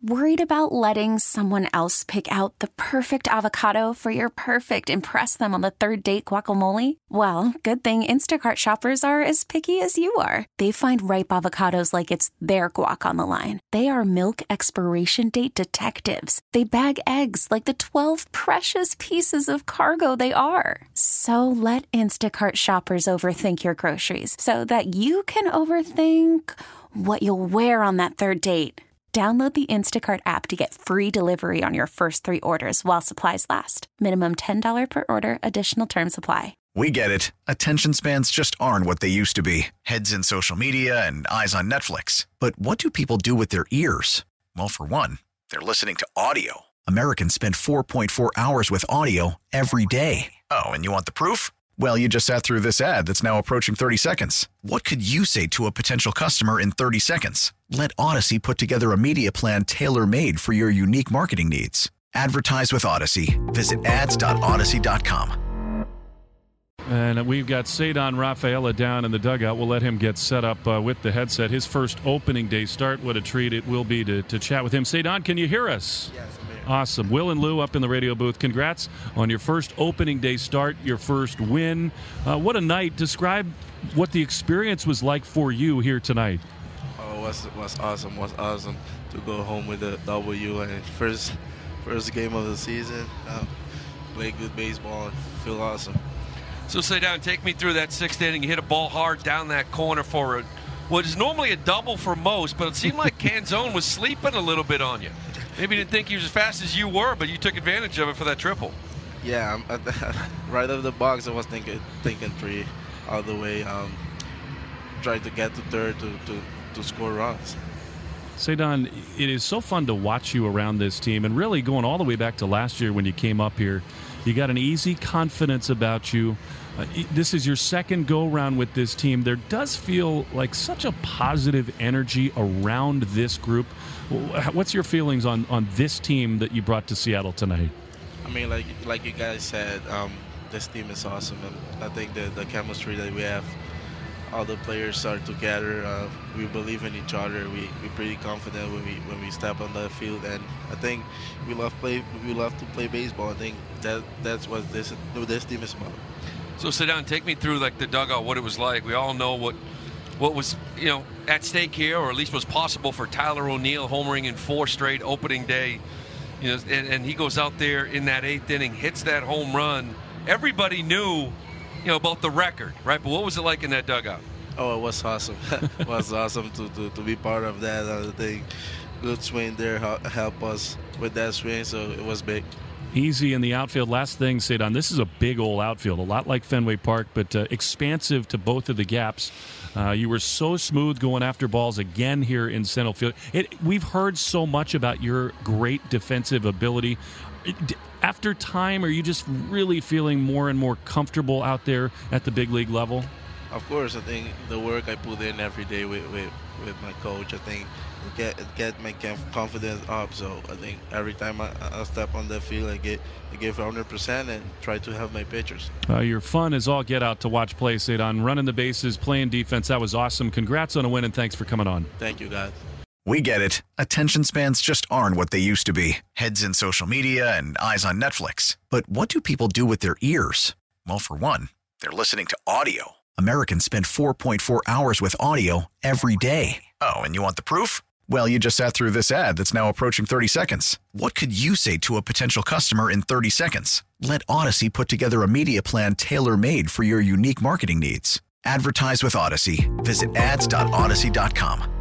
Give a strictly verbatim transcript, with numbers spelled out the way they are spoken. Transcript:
Worried about letting someone else pick out the perfect avocado for your perfect impress them on the third date guacamole? Well, good thing Instacart shoppers are as picky as you are. They find ripe avocados like it's their guac on the line. They are milk expiration date detectives. They bag eggs like the twelve precious pieces of cargo they are. So let Instacart shoppers overthink your groceries so that you can overthink what you'll wear on that third date. Download the Instacart app to get free delivery on your first three orders while supplies last. Minimum ten dollars per order. Additional terms apply. We get it. Attention spans just aren't what they used to be. Heads in social media and eyes on Netflix. But what do people do with their ears? Well, for one, they're listening to audio. Americans spend four point four hours with audio every day. Oh, and you want the proof? Well, you just sat through this ad that's now approaching thirty seconds. What could you say to a potential customer in thirty seconds? Let Odyssey put together a media plan tailor-made for your unique marketing needs. Advertise with Odyssey. Visit ads dot odyssey dot com. And we've got Ceddanne Rafaela down in the dugout. We'll let him get set up uh, with the headset. His first opening day start. What a treat it will be to, to chat with him. Ceddanne, can you hear us? Yes. Awesome. Will and Lou up in the radio booth. Congrats on your first opening day start, your first win. Uh, what a night. Describe what the experience was like for you here tonight. Oh, it was, was awesome. It was awesome to go home with a W and first first game of the season. Uh, play good baseball and feel awesome. So Ceddanne, take me through that sixth inning. You hit a ball hard down that corner for a, what is normally a double for most, but it seemed like Canzone was sleeping a little bit on you. Maybe you didn't think he was as fast as you were, but you took advantage of it for that triple. Yeah, I'm at the, right out of the box, I was thinking thinking three all the way. Um, tried to get to third to, to, to score runs. Ceddanne, it is so fun to watch you around this team, and really going all the way back to last year when you came up here. You got an easy confidence about you. Uh, this is your second go-round with this team. There does feel like such a positive energy around this group. What's your feelings on, on this team that you brought to Seattle tonight? I mean, like like you guys said, um, this team is awesome, and I think the, the chemistry that we have, all the players are together. Uh, we believe in each other. We we're pretty confident when we when we step on the field, and I think we love play. We love to play baseball. I think that that's what this what this team is about. So Ceddanne, take me through like the dugout, what it was like. We all know what what was you know at stake here, or at least was possible for Tyler O'Neill, homering in four straight opening day. You know, and, and he goes out there in that eighth inning, hits that home run. Everybody knew, you know, about the record, right? But what was it like in that dugout? Oh, it was awesome. It was awesome to, to, to be part of that. I think good swing there help us with that swing, so it was big. Easy in the outfield. Last thing, Ceddanne, this is a big old outfield, a lot like Fenway Park, but uh, expansive to both of the gaps. Uh, you were so smooth going after balls again here in center field. It, we've heard so much about your great defensive ability. It, after time, are you just really feeling more and more comfortable out there at the big league level? Of course, I think the work I put in every day with, with, with my coach, I think it get it get my confidence up. So I think every time I, I step on the field, I get I give one hundred percent and try to help my pitchers. Uh, your fun is all get out to watch play, Ceddanne. Running the bases, playing defense, that was awesome. Congrats on a win, and thanks for coming on. Thank you, guys. We get it. Attention spans just aren't what they used to be. Heads in social media and eyes on Netflix. But what do people do with their ears? Well, for one, they're listening to audio. Americans spend four point four hours with audio every day. Oh, and you want the proof? Well, you just sat through this ad that's now approaching thirty seconds. What could you say to a potential customer in thirty seconds? Let Odyssey put together a media plan tailor-made for your unique marketing needs. Advertise with Odyssey. Visit ads dot odyssey dot com.